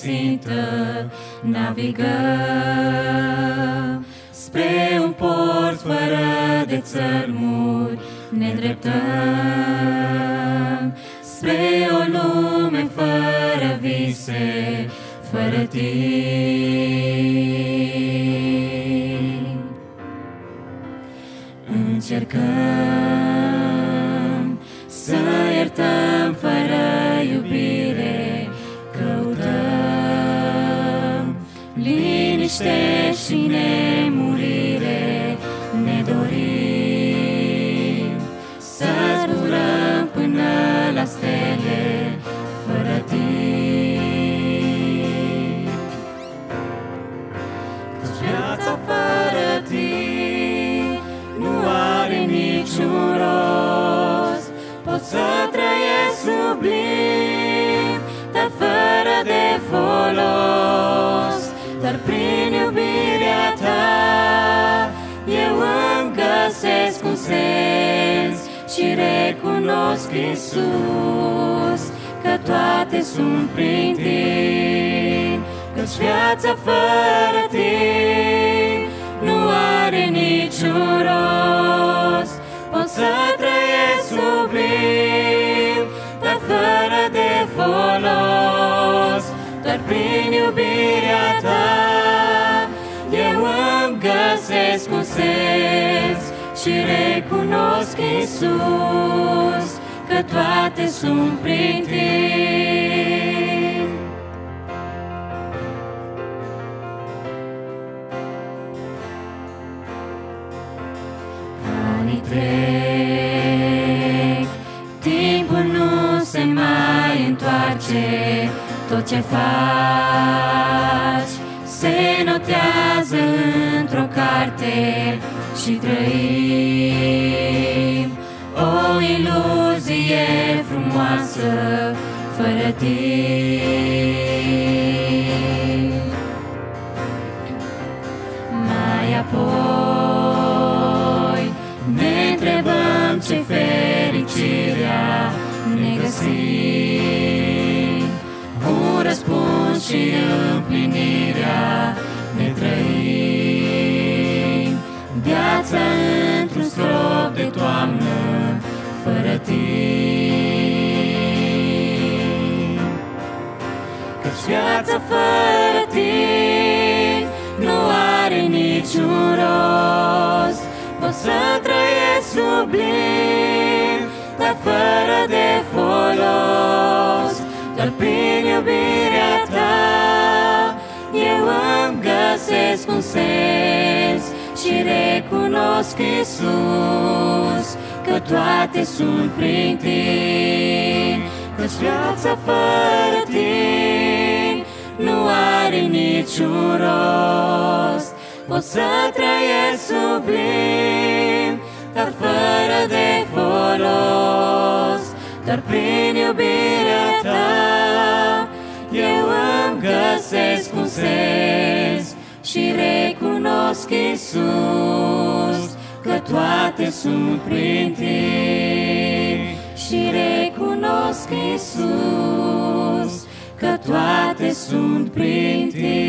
țintă, navigăm spre un port fără de țărmuri, ne îndreptăm spre o lume fără vise, fără timp. Încercăm să iertăm fără iubire, căutăm liniște și nemurire, ne dorim să zburăm până la stele, fără timp. Căci viața fără timp nu are niciun rost. Pot să trăiesc sublim, dar fără de folos. Dar prin iubirea ta eu îmi găsesc un sens și recunosc, Iisus, că toate sunt prin tine. Căci viața fără tine nu are niciun rost. Pot să trăiesc sublim, dar fără de folos. Dar prin iubirea ta eu îmi găsesc un sens și recunosc, Iisus, că toate sunt prin tine. Anii trec, timpul nu se mai întoarce, tot ce faci se notează într-o carte și trăim o iluzie frumoasă fără timp. Mai apoi ne întrebăm ce fericirea ne găsim, un răspuns și împlinirea ne trăim. Viața într-un strop de toamnă fără timp. Căci viața fără timp nu are niciun rost. Pot să trăiesc sublim, dar fără de folos. Dar prin iubirea ta eu îmi găsesc un sens și recunosc, Iisus, că toate sunt prin tine. Căci viața fără tine nu are niciun rost. Pot să trăiesc sublim, dar fără de folos. Dar prin iubirea ta eu îmi găsesc un sens și recunosc, Iisus, că toate sunt prin tine. Și recunosc, Iisus, că toate sunt prin tine.